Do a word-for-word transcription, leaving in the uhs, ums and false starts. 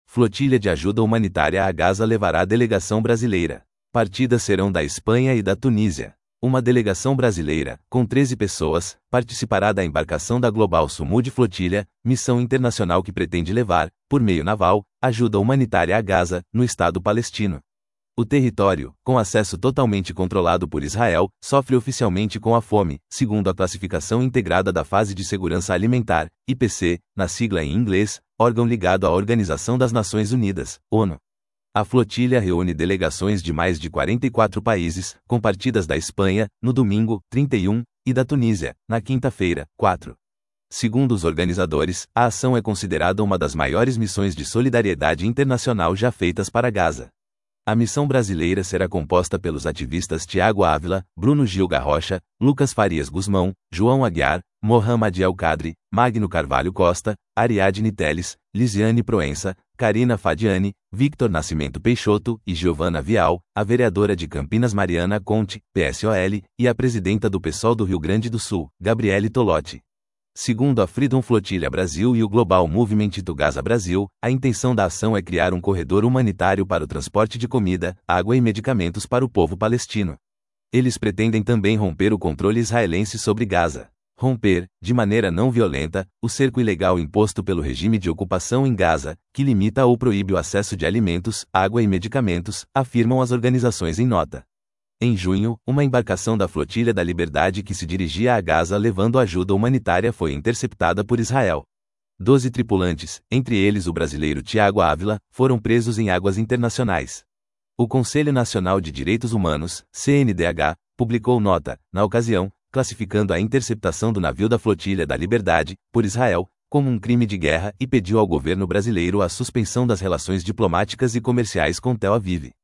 Flotilha de ajuda humanitária a Gaza levará delegação brasileira. Partidas serão da Espanha e da Tunísia. Uma delegação brasileira, com treze pessoas, participará da embarcação da Global Sumud Flotilha, missão internacional que pretende levar, por meio naval, ajuda humanitária a Gaza, no Estado palestino. O território, com acesso totalmente controlado por Israel, sofre oficialmente com a fome, segundo a Classificação Integrada da Fase de Segurança Alimentar, I P C, na sigla em inglês, órgão ligado à Organização das Nações Unidas, ONU. A flotilha reúne delegações de mais de quarenta e quatro países, com partidas da Espanha, no domingo, trinta e um, e da Tunísia, na quinta-feira, quatro. Segundo os organizadores, a ação é considerada uma das maiores missões de solidariedade internacional já feitas para Gaza. A missão brasileira será composta pelos ativistas Tiago Ávila, Bruno Gil Garrocha, Lucas Farias Guzmão, João Aguiar, Mohamed El Kadri, Magno Carvalho Costa, Ariadne Teles, Lisiane Proença, Karina Fadiani, Victor Nascimento Peixoto e Giovana Vial, a vereadora de Campinas Mariana Conte, P S O L, e a presidenta do PSOL do Rio Grande do Sul, Gabriele Tolotti. Segundo a Freedom Flotilha Brasil e o Global Movement to Gaza Brasil, a intenção da ação é criar um corredor humanitário para o transporte de comida, água e medicamentos para o povo palestino. Eles pretendem também romper o controle israelense sobre Gaza. Romper, de maneira não violenta, o cerco ilegal imposto pelo regime de ocupação em Gaza, que limita ou proíbe o acesso de alimentos, água e medicamentos, afirmam as organizações em nota. Em junho, uma embarcação da Flotilha da Liberdade que se dirigia a Gaza levando ajuda humanitária foi interceptada por Israel. Doze tripulantes, entre eles o brasileiro Tiago Ávila, foram presos em águas internacionais. O Conselho Nacional de Direitos Humanos, C N D H, publicou nota, na ocasião, classificando a interceptação do navio da Flotilha da Liberdade, por Israel, como um crime de guerra e pediu ao governo brasileiro a suspensão das relações diplomáticas e comerciais com Tel Aviv.